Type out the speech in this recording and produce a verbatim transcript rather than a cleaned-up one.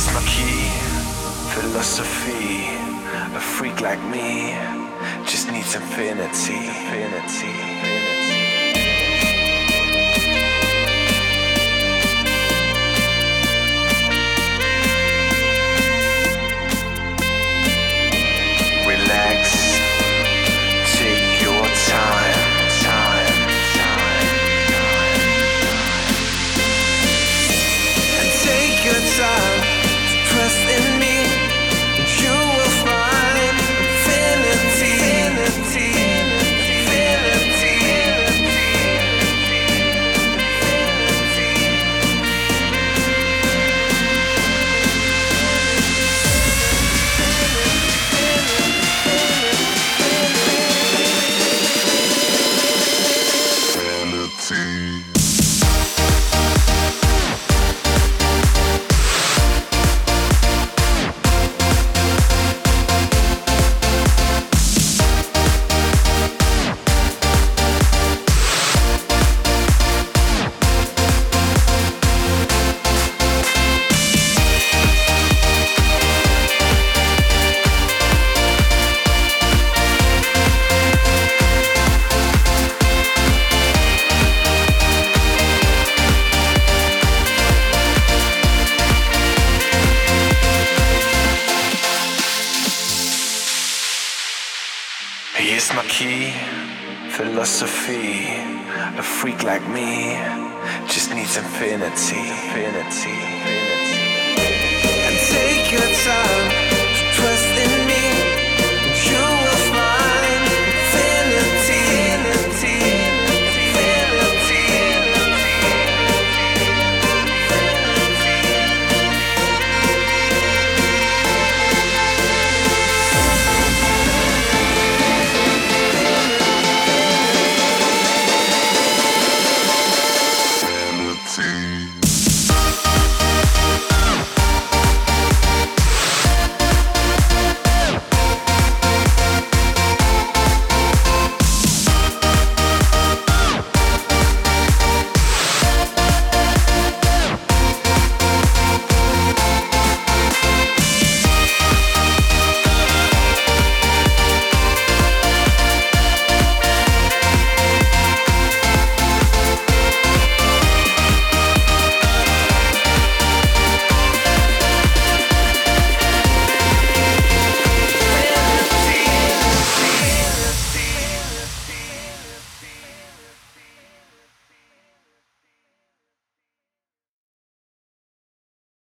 Here's my key, philosophy. A freak like me just needs infinity, infinity, infinity. Relax, take your time, time, time, time, and take your time to trust in me, and you will find infinity, infinity, infinity, Here's my key, philosophy. A freak like me just needs infinity, infinity.